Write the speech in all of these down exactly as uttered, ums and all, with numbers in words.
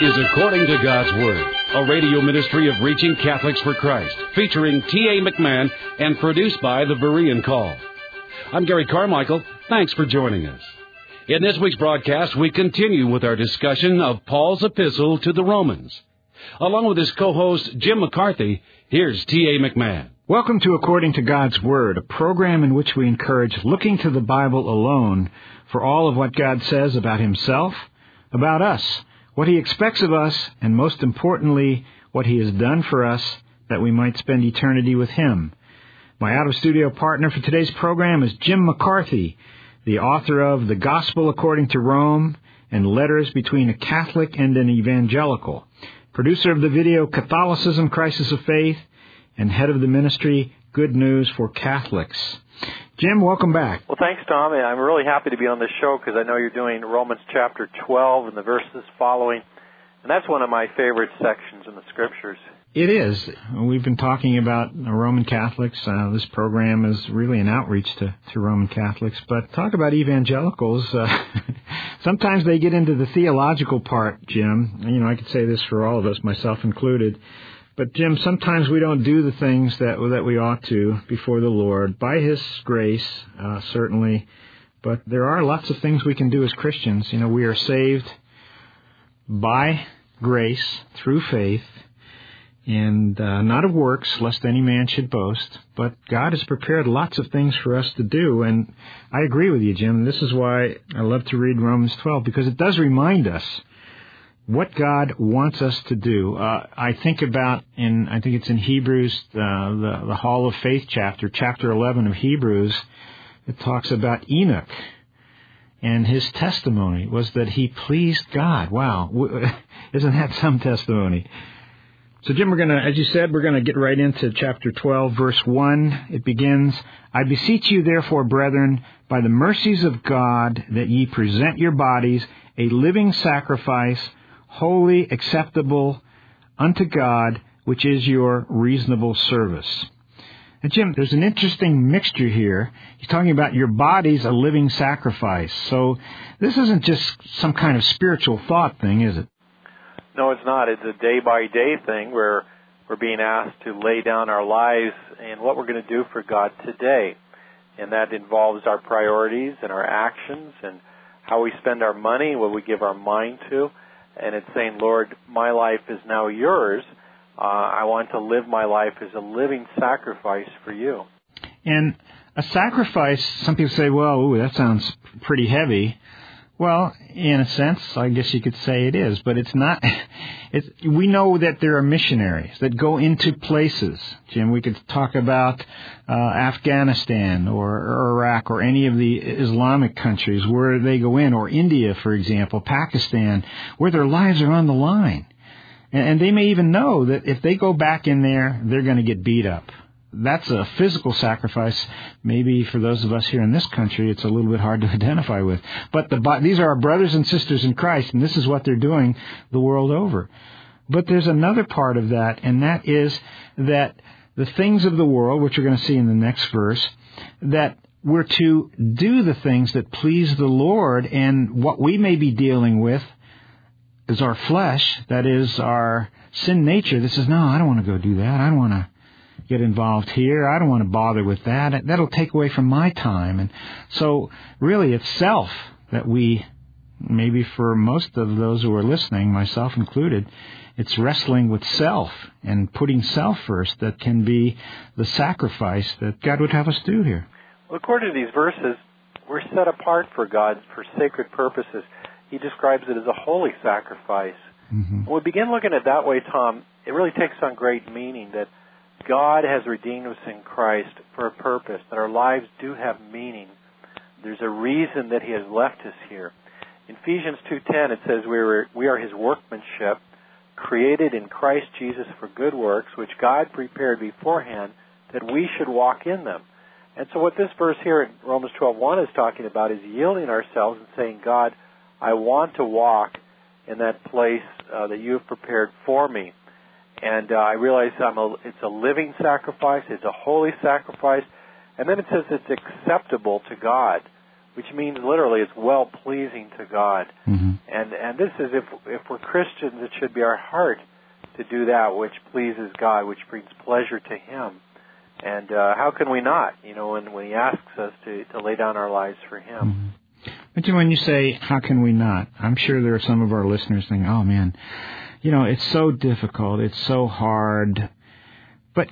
is According to God's Word, a radio ministry of Reaching Catholics for Christ, featuring T A McMahon and produced by the Berean Call. I'm Gary Carmichael. Thanks for joining us. In this week's broadcast, we continue with our discussion of Paul's epistle to the Romans. Along with his co-host, Jim McCarthy, here's T A McMahon. Welcome to According to God's Word, a program in which we encourage looking to the Bible alone for all of what God says about Himself, about us, what He expects of us, and most importantly, what He has done for us that we might spend eternity with Him. My out-of-studio partner for today's program is Jim McCarthy, the author of The Gospel According to Rome and Letters Between a Catholic and an Evangelical, producer of the video Catholicism, Crisis of Faith, and head of the ministry Good News for Catholics. Jim, welcome back. Well, thanks, Tom. I'm really happy to be on this show because I know you're doing Romans chapter twelve and the verses following, and that's one of my favorite sections in the Scriptures. It is. We've been talking about Roman Catholics. Uh, this program is really an outreach to, to Roman Catholics. But talk about evangelicals. Uh, sometimes they get into the theological part, Jim. You know, I could say this for all of us, myself included. But, Jim, sometimes we don't do the things that that we ought to before the Lord, by His grace, uh, certainly. But there are lots of things we can do as Christians. You know, we are saved by grace, through faith, and uh, not of works, lest any man should boast. But God has prepared lots of things for us to do, and I agree with you, Jim. This is why I love to read Romans twelve, because it does remind us what God wants us to do. Uh, I think about, in I think it's in Hebrews, uh, the, the Hall of Faith chapter, chapter eleven of Hebrews, it talks about Enoch. And his testimony was that he pleased God. Wow. Isn't that some testimony? So, Jim, we're going to, as you said, we're going to get right into chapter twelve, verse one. It begins, I beseech you, therefore, brethren, by the mercies of God, that ye present your bodies a living sacrifice, holy, acceptable unto God, which is your reasonable service. Now, Jim, there's an interesting mixture here. He's talking about your body's a living sacrifice. So this isn't just some kind of spiritual thought thing, is it? No, it's not. It's a day-by-day thing where we're being asked to lay down our lives and what we're going to do for God today. And that involves our priorities and our actions and how we spend our money, what we give our mind to. And it's saying, Lord, my life is now yours. Uh, I want to live my life as a living sacrifice for you. And a sacrifice, some people say, well, ooh, that sounds pretty heavy. Well, in a sense, I guess you could say it is, but it's not. It's, we know that there are missionaries that go into places. Jim, we could talk about uh, Afghanistan or, or Iraq or any of the Islamic countries where they go in, or India, for example, Pakistan, where their lives are on the line. And, and they may even know that if they go back in there, they're going to get beat up. That's a physical sacrifice. Maybe for those of us here in this country, it's a little bit hard to identify with. But the, these are our brothers and sisters in Christ, and this is what they're doing the world over. But there's another part of that, and that is that the things of the world, which we're going to see in the next verse, that we're to do the things that please the Lord, and what we may be dealing with is our flesh, that is our sin nature that says, no, I don't want to go do that. I don't want to get involved here. I don't want to bother with that. That'll take away from my time. And so really it's self that we, maybe for most of those who are listening, myself included, it's wrestling with self and putting self first that can be the sacrifice that God would have us do here. Well, according to these verses, we're set apart for God for sacred purposes. He describes it as a holy sacrifice. Mm-hmm. When we begin looking at it that way, Tom, it really takes on great meaning that God has redeemed us in Christ for a purpose, that our lives do have meaning. There's a reason that He has left us here. In Ephesians two ten, it says we are, we are His workmanship, created in Christ Jesus for good works, which God prepared beforehand that we should walk in them. And so what this verse here in Romans twelve one is talking about is yielding ourselves and saying, God, I want to walk in that place uh, that you have prepared for me. And uh, I realize I'm a, it's a living sacrifice, it's a holy sacrifice, and then it says it's acceptable to God, which means literally it's well-pleasing to God. Mm-hmm. And and this is, if if we're Christians, it should be our heart to do that which pleases God, which brings pleasure to Him. And uh, how can we not, you know, when, when He asks us to, to lay down our lives for Him? Mm-hmm. But when you say, how can we not, I'm sure there are some of our listeners thinking, oh, man, you know, it's so difficult, it's so hard. But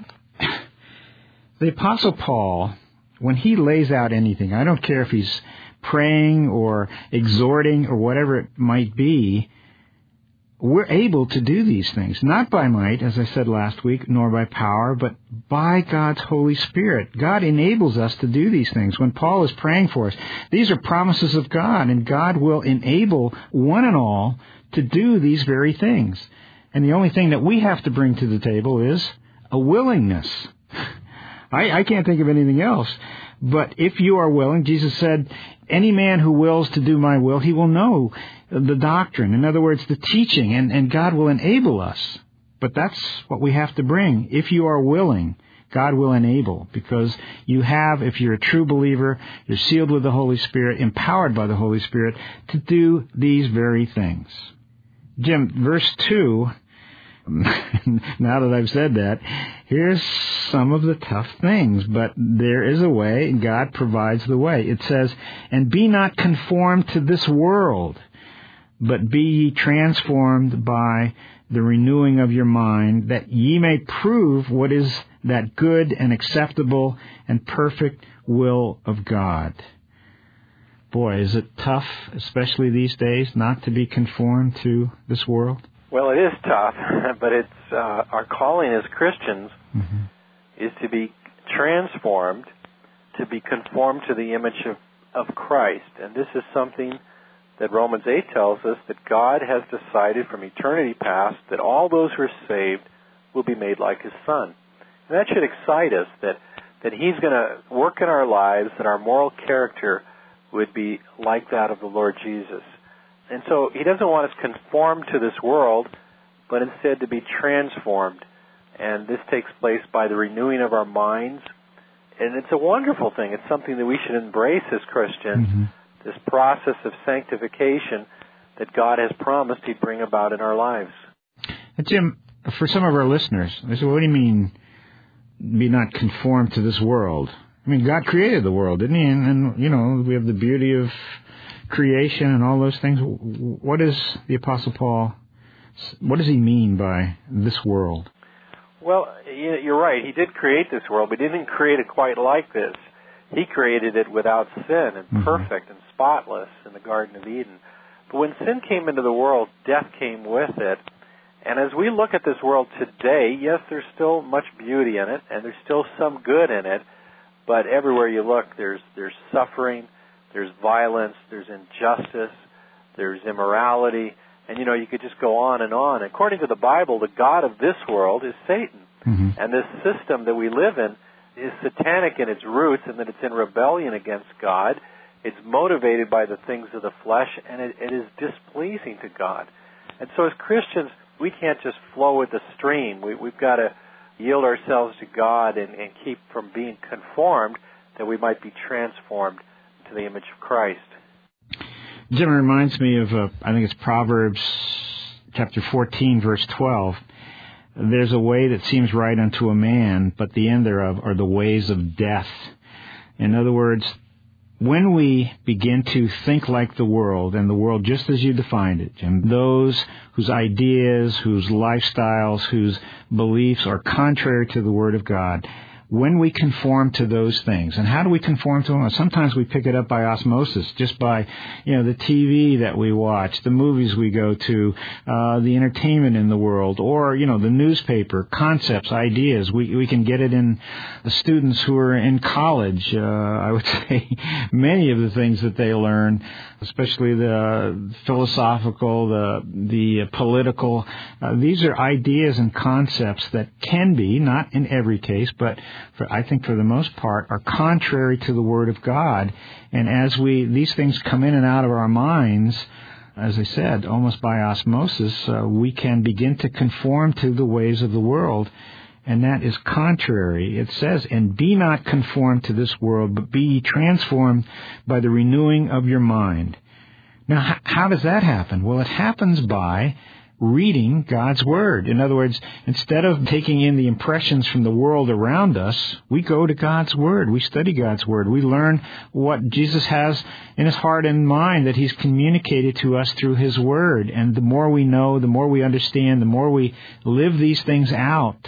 the Apostle Paul, when he lays out anything, I don't care if he's praying or exhorting or whatever it might be, we're able to do these things, not by might, as I said last week, nor by power, but by God's Holy Spirit. God enables us to do these things. When Paul is praying for us, these are promises of God, and God will enable one and all to do these very things. And the only thing that we have to bring to the table is a willingness. I, I can't think of anything else. But if you are willing, Jesus said, any man who wills to do my will, he will know the doctrine. In other words, the teaching, and, and God will enable us. But that's what we have to bring. If you are willing, God will enable, because you have, if you're a true believer, you're sealed with the Holy Spirit, empowered by the Holy Spirit to do these very things. Jim, verse two, now that I've said that, here's some of the tough things, but there is a way, and God provides the way. It says, and be not conformed to this world, but be ye transformed by the renewing of your mind, that ye may prove what is that good and acceptable and perfect will of God. Boy, is it tough, especially these days, not to be conformed to this world? Well, it is tough, but it's uh, our calling as Christians mm-hmm. is to be transformed, to be conformed to the image of, of Christ. And this is something that Romans eight tells us, that God has decided from eternity past that all those who are saved will be made like His Son. And that should excite us, that, that He's going to work in our lives, that our moral character would be like that of the Lord Jesus. And so He doesn't want us conformed to this world, but instead to be transformed. And this takes place by the renewing of our minds. And it's a wonderful thing. It's something that we should embrace as Christians, mm-hmm. this process of sanctification that God has promised He'd bring about in our lives. And Jim, for some of our listeners, they say, well, what do you mean, be not conformed to this world? I mean, God created the world, didn't He? And, and, you know, we have the beauty of creation and all those things. What does the Apostle Paul, what does he mean by this world? Well, you're right. He did create this world, but He didn't create it quite like this. He created it without sin and mm-hmm. perfect and spotless in the Garden of Eden. But when sin came into the world, death came with it. And as we look at this world today, yes, there's still much beauty in it, and there's still some good in it, but everywhere you look, there's there's suffering, there's violence, there's injustice, there's immorality, and, you know, you could just go on and on. According to the Bible, the God of this world is Satan. Mm-hmm. And this system that we live in is satanic in its roots, and that it's in rebellion against God. It's motivated by the things of the flesh, and it, it is displeasing to God. And so as Christians, we can't just flow with the stream. We, we've got to yield ourselves to God and, and keep from being conformed, that we might be transformed to the image of Christ. Jim, it reminds me of, uh, I think it's Proverbs chapter fourteen, verse twelve. There's a way that seems right unto a man, but the end thereof are the ways of death. In other words, when we begin to think like the world, and the world just as you defined it, Jim, those whose ideas, whose lifestyles, whose beliefs are contrary to the Word of God, when we conform to those things, and how do we conform to them? Sometimes we pick it up by osmosis, just by, you know, the T V that we watch, the movies we go to, uh, the entertainment in the world, or, you know, the newspaper, concepts, ideas. We we can get it in the students who are in college. Uh, I would say many of the things that they learn, especially the philosophical, the the political, uh, these are ideas and concepts that can be, not in every case, but For, I think for the most part, are contrary to the Word of God. And as we these things come in and out of our minds, as I said, almost by osmosis, uh, we can begin to conform to the ways of the world. and that is contrary. It says, and be not conformed to this world, but be ye transformed by the renewing of your mind. Now, how does that happen? Well, it happens by reading God's Word. In other words, instead of taking in the impressions from the world around us, we go to God's Word. We study God's Word. We learn what Jesus has in His heart and mind that He's communicated to us through His Word. And the more we know, the more we understand, the more we live these things out,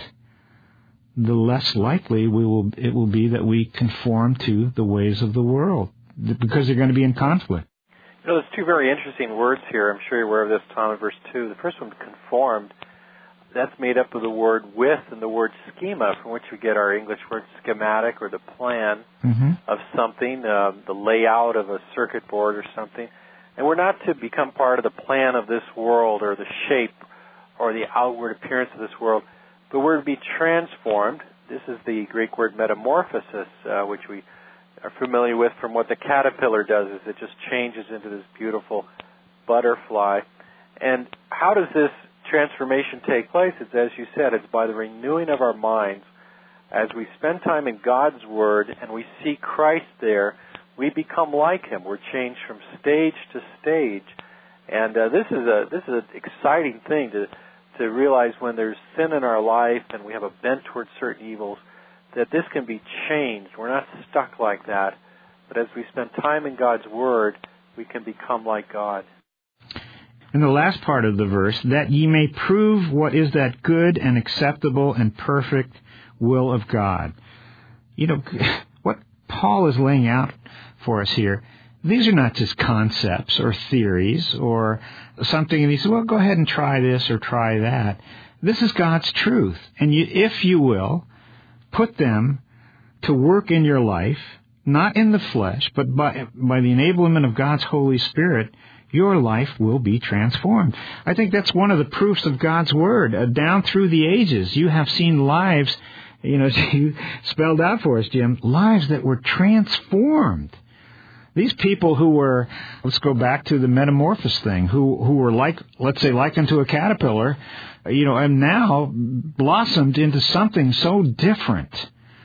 the less likely we will it will be that we conform to the ways of the world, because they're going to be in conflict. You know, there's two very interesting words here. I'm sure you're aware of this, Tom, in verse two. The first one, conformed, that's made up of the word with and the word schema, from which we get our English word schematic, or the plan mm-hmm. of something, uh, the layout of a circuit board or something. And we're not to become part of the plan of this world or the shape or the outward appearance of this world, but we're to be transformed. This is the Greek word metamorphosis, uh, which we are familiar with from what the caterpillar does, is it just changes into this beautiful butterfly. And how does this transformation take place? It's, as you said, it's by the renewing of our minds. As we spend time in God's Word and we see Christ there, we become like Him. We're changed from stage to stage. And uh, this is a this is an exciting thing to to realize when there's sin in our life and we have a bent towards certain evils, that this can be changed. We're not stuck like that. But as we spend time in God's Word, we can become like God. In the last part of the verse, that ye may prove what is that good and acceptable and perfect will of God. You know, what Paul is laying out for us here, these are not just concepts or theories or something, and he says, well, go ahead and try this or try that. This is God's truth. And you, if you will, put them to work in your life, not in the flesh, but by, by the enablement of God's Holy Spirit, your life will be transformed. I think that's one of the proofs of God's Word. Uh, down through the ages, you have seen lives, you know, you spelled out for us, Jim, lives that were transformed. These people who were, let's go back to the metamorphosis thing, who, who were like, let's say, likened to a caterpillar, you know, and now blossomed into something so different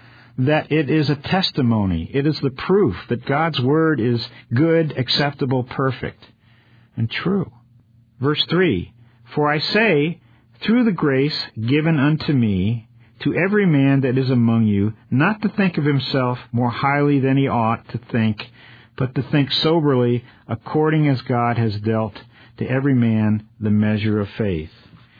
that it is a testimony. It is the proof that God's Word is good, acceptable, perfect, and true. Verse three, for I say, through the grace given unto me, to every man that is among you, not to think of himself more highly than he ought to think, but to think soberly, according as God has dealt to every man the measure of faith.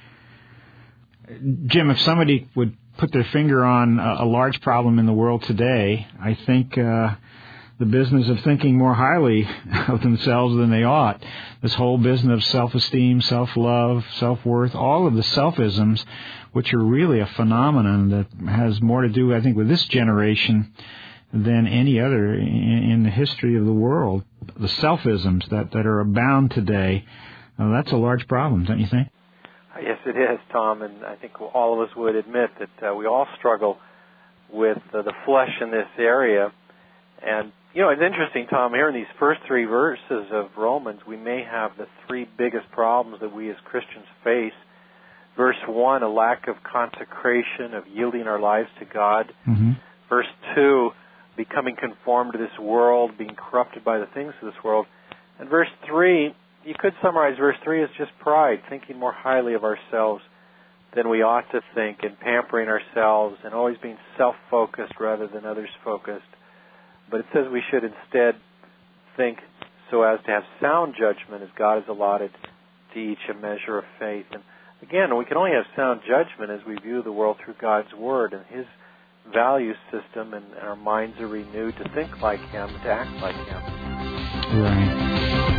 Jim, if somebody would put their finger on a, a large problem in the world today, I think uh, the business of thinking more highly of themselves than they ought, this whole business of self-esteem, self-love, self-worth, all of the selfisms, which are really a phenomenon that has more to do, I think, with this generation than any other in, in the history of the world. The selfisms that, that are abound today, uh, that's a large problem, don't you think? Yes, it is, Tom, and I think all of us would admit that uh, we all struggle with uh, the flesh in this area. And, you know, it's interesting, Tom, here in these first three verses of Romans, we may have the three biggest problems that we as Christians face. Verse one, a lack of consecration, of yielding our lives to God. Mm-hmm. Verse two, becoming conformed to this world, being corrupted by the things of this world. And verse three, you could summarize verse three as just pride, thinking more highly of ourselves than we ought to think, and pampering ourselves, and always being self-focused rather than others-focused. But it says we should instead think so as to have sound judgment, as God has allotted to each a measure of faith. And again, we can only have sound judgment as we view the world through God's Word and His value system, and our minds are renewed to think like Him, to act like Him. Right.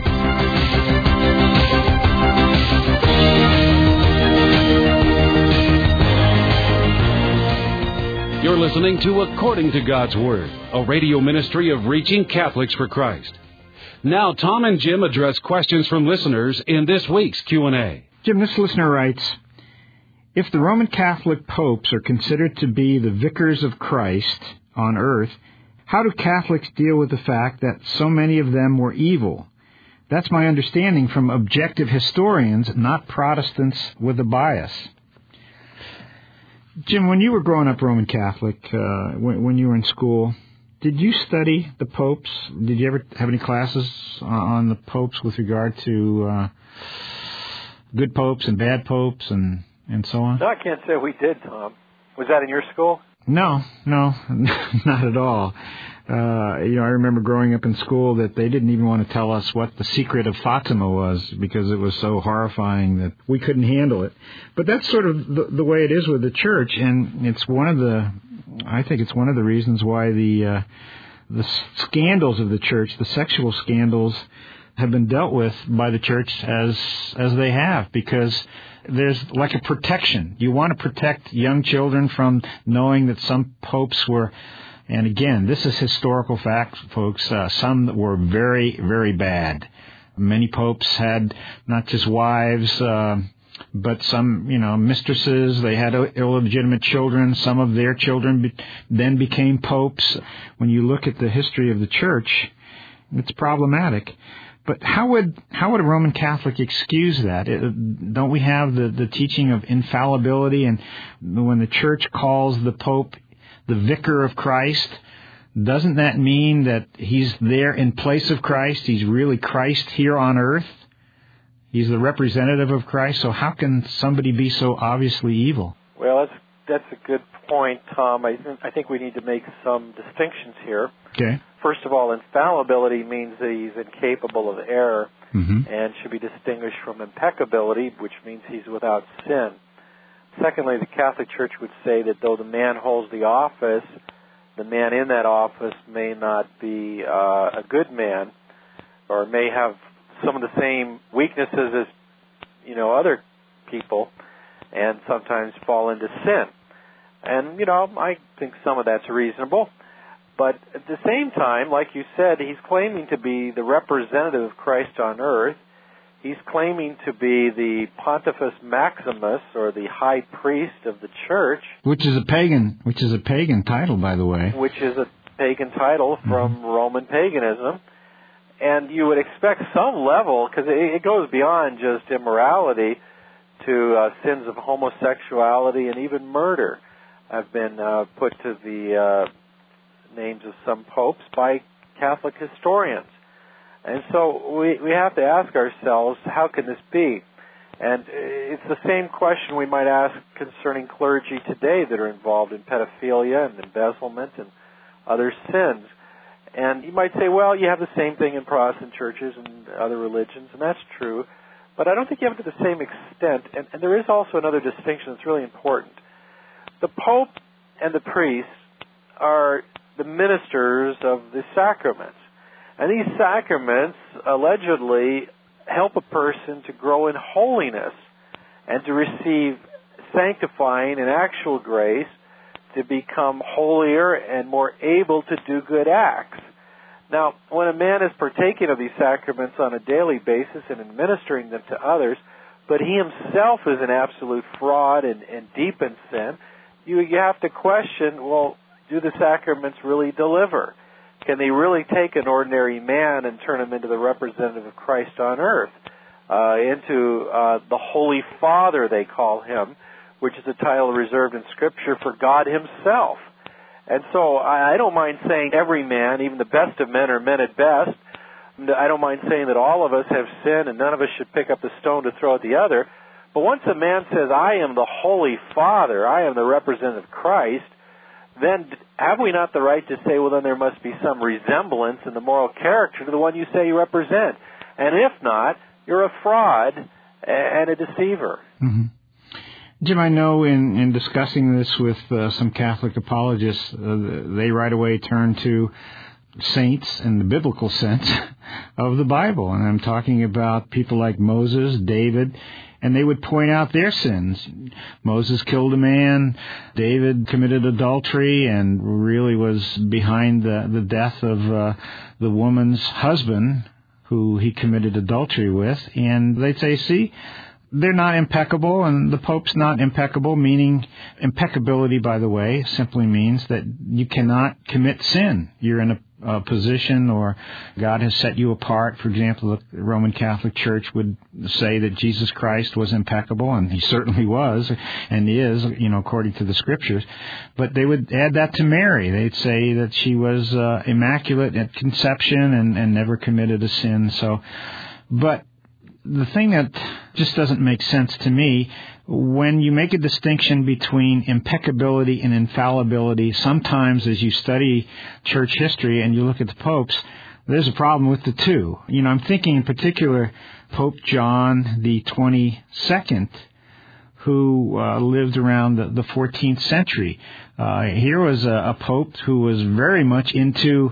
You're listening to According to God's Word, a radio ministry of Reaching Catholics for Christ. Now, Tom and Jim address questions from listeners in this week's Q and A. Jim, this listener writes, if the Roman Catholic popes are considered to be the vicars of Christ on earth, how do Catholics deal with the fact that so many of them were evil? That's my understanding from objective historians, not Protestants with a bias. Jim, when you were growing up Roman Catholic, uh, when, when you were in school, did you study the popes? Did you ever have any classes on the popes with regard to uh, good popes and bad popes and, and so on? No, I can't say we did, Tom. Was that in your school? No, no, not at all. Uh, you know, I remember growing up in school that they didn't even want to tell us what the secret of Fatima was because it was so horrifying that we couldn't handle it. But that's sort of the, the way it is with the church, and it's one of the, I think it's one of the reasons why the uh, the scandals of the church, the sexual scandals, have been dealt with by the church as as they have, because there's like a protection. You want to protect young children from knowing that some popes were. And again, this is historical fact, folks. Uh, some that were very, very bad. Many popes had not just wives, uh, but some, you know, mistresses. They had illegitimate children. Some of their children be- then became popes. When you look at the history of the church, it's problematic. But how would how would a Roman Catholic excuse that? It, don't we have the, the teaching of infallibility? And when the church calls the pope the vicar of Christ, doesn't that mean that he's there in place of Christ? He's really Christ here on earth. He's the representative of Christ. So how can somebody be so obviously evil? Well, that's that's a good point, Tom. I think, I think we need to make some distinctions here. Okay. First of all, infallibility means that he's incapable of error mm-hmm. and should be distinguished from impeccability, which means he's without sin. Secondly, the Catholic Church would say that though the man holds the office, the man in that office may not be uh, a good man, or may have some of the same weaknesses as, you know, other people, and sometimes fall into sin. And, you know, I think some of that's reasonable. But at the same time, like you said, he's claiming to be the representative of Christ on earth. He's claiming to be the Pontifex Maximus, or the high priest of the church, which is a pagan, which is a pagan title, by the way. Which is a pagan title from mm-hmm. Roman paganism, and you would expect some level, because it, it goes beyond just immorality to uh, sins of homosexuality and even murder have been uh, put to the uh, names of some popes by Catholic historians. And so we, we have to ask ourselves, how can this be? And it's the same question we might ask concerning clergy today that are involved in pedophilia and embezzlement and other sins. And you might say, well, you have the same thing in Protestant churches and other religions, and that's true. But I don't think you have it to the same extent. And, and there is also another distinction that's really important. The Pope and the priest are the ministers of the sacraments. And these sacraments allegedly help a person to grow in holiness and to receive sanctifying and actual grace to become holier and more able to do good acts. Now, when a man is partaking of these sacraments on a daily basis and administering them to others, but he himself is an absolute fraud and, and deep in sin, you, you have to question, well, do the sacraments really deliver? Can they really take an ordinary man and turn him into the representative of Christ on earth, uh, into uh, the Holy Father, they call him, which is a title reserved in Scripture for God himself? And so I, I don't mind saying every man, even the best of men, are men at best. I don't mind saying that all of us have sinned and none of us should pick up the stone to throw at the other. But once a man says, I am the Holy Father, I am the representative of Christ, then have we not the right to say, well, then there must be some resemblance in the moral character to the one you say you represent? And if not, you're a fraud and a deceiver. Mm-hmm. Jim, I know in, in discussing this with uh, some Catholic apologists, uh, they right away turn to saints in the biblical sense of the Bible. And I'm talking about people like Moses, David, and they would point out their sins. Moses killed a man, David committed adultery and really was behind the, the death of uh, the woman's husband who he committed adultery with. And they'd say, see, they're not impeccable, and the Pope's not impeccable, meaning impeccability, by the way, simply means that you cannot commit sin. You're in a Uh, position, or God has set you apart. For example, the Roman Catholic Church would say that Jesus Christ was impeccable, and he certainly was, and is, you know, according to the Scriptures. But they would add that to Mary. They'd say that she was uh, immaculate at conception and, and never committed a sin. So, but the thing that just doesn't make sense to me, when you make a distinction between impeccability and infallibility, sometimes as you study church history and you look at the popes, there's a problem with the two. You know, I'm thinking in particular Pope John the twenty-second, who uh, lived around the, the fourteenth century. Uh, here was a, a pope who was very much into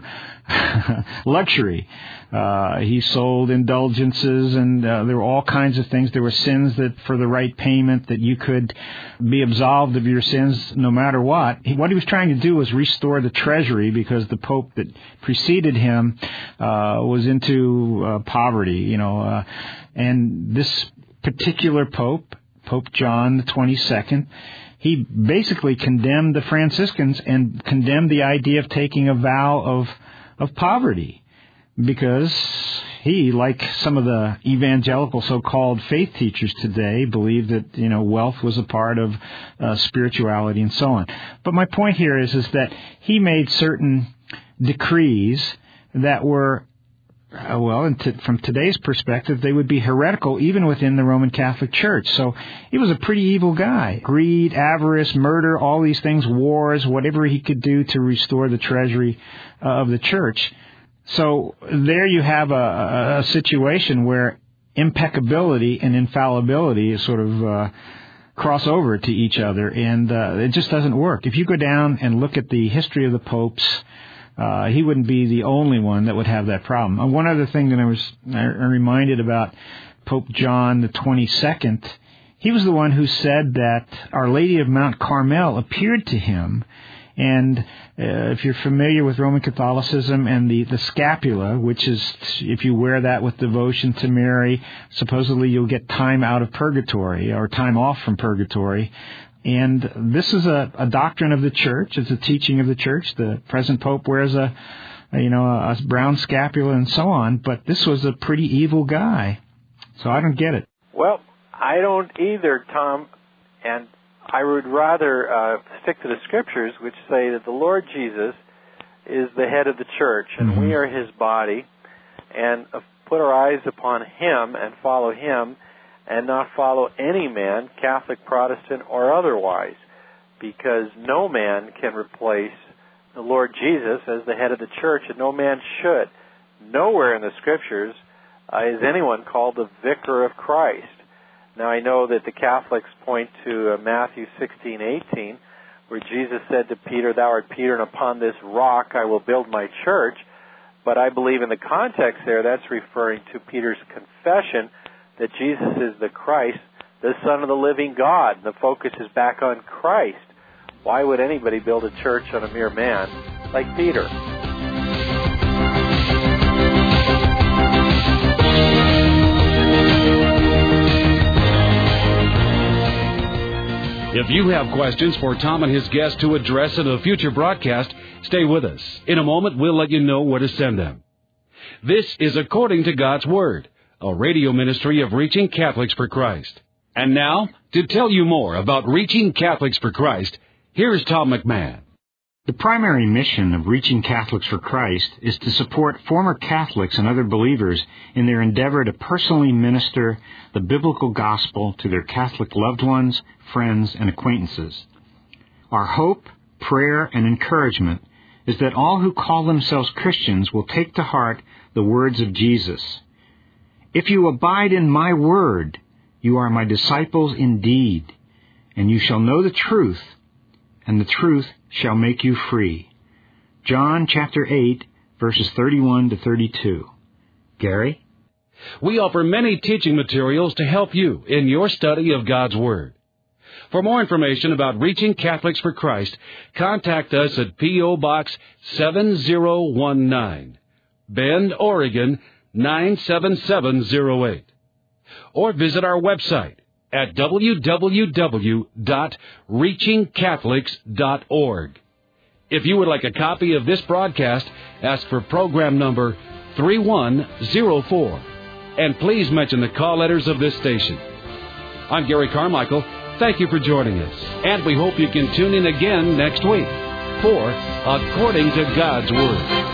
luxury. Uh, he sold indulgences, and uh, there were all kinds of things. There were sins that, for the right payment, that you could be absolved of your sins no matter what. He, what he was trying to do was restore the treasury, because the pope that preceded him uh, was into uh, poverty, you know. Uh, and this particular pope, Pope John the twenty-second, he basically condemned the Franciscans and condemned the idea of taking a vow of of poverty, because he, like some of the evangelical so-called faith teachers today, believed that, you know, wealth was a part of uh, spirituality and so on. But my point here is is that he made certain decrees that were, Uh, well, and to, from today's perspective, they would be heretical even within the Roman Catholic Church. So he was a pretty evil guy. Greed, avarice, murder, all these things, wars, whatever he could do to restore the treasury uh, of the church. So there you have a, a, a situation where impeccability and infallibility sort of uh, cross over to each other, and uh, it just doesn't work. If you go down and look at the history of the popes, Uh, he wouldn't be the only one that would have that problem. And one other thing that I was I'm reminded about Pope John the twenty-second, he was the one who said that Our Lady of Mount Carmel appeared to him. And uh, if you're familiar with Roman Catholicism and the, the scapula, which is, if you wear that with devotion to Mary, supposedly you'll get time out of purgatory, or time off from purgatory. And this is a, a doctrine of the church. It's a teaching of the church. The present pope wears a, a you know, a, a brown scapula and so on. But this was a pretty evil guy. So I don't get it. Well, I don't either, Tom. And I would rather uh, stick to the Scriptures, which say that the Lord Jesus is the head of the church, and mm-hmm. we are his body, and uh, put our eyes upon him and follow him, and not follow any man, Catholic, Protestant, or otherwise, because no man can replace the Lord Jesus as the head of the church, and no man should. Nowhere in the Scriptures uh, is anyone called the vicar of Christ. Now, I know that the Catholics point to uh, Matthew sixteen eighteen, where Jesus said to Peter, "Thou art Peter, and upon this rock I will build my church." But I believe in the context there, that's referring to Peter's confession that Jesus is the Christ, the Son of the living God. The focus is back on Christ. Why would anybody build a church on a mere man like Peter? If you have questions for Tom and his guests to address in a future broadcast, stay with us. In a moment, we'll let you know where to send them. This is According to God's Word, a radio ministry of Reaching Catholics for Christ. And now, to tell you more about Reaching Catholics for Christ, here's Tom McMahon. The primary mission of Reaching Catholics for Christ is to support former Catholics and other believers in their endeavor to personally minister the biblical gospel to their Catholic loved ones, friends, and acquaintances. Our hope, prayer, and encouragement is that all who call themselves Christians will take to heart the words of Jesus. "If you abide in my word, you are my disciples indeed, and you shall know the truth, and the truth shall make you free." John chapter eight, verses thirty-one to thirty-two. Gary? We offer many teaching materials to help you in your study of God's Word. For more information about Reaching Catholics for Christ, contact us at P O Box seven zero one nine, Bend, Oregon nine seven seven zero eight. Or visit our website, at w w w dot reaching catholics dot org. If you would like a copy of this broadcast, ask for program number three one zero four, and please mention the call letters of this station. I'm Gary Carmichael. Thank you for joining us, and we hope you can tune in again next week for According to God's Word.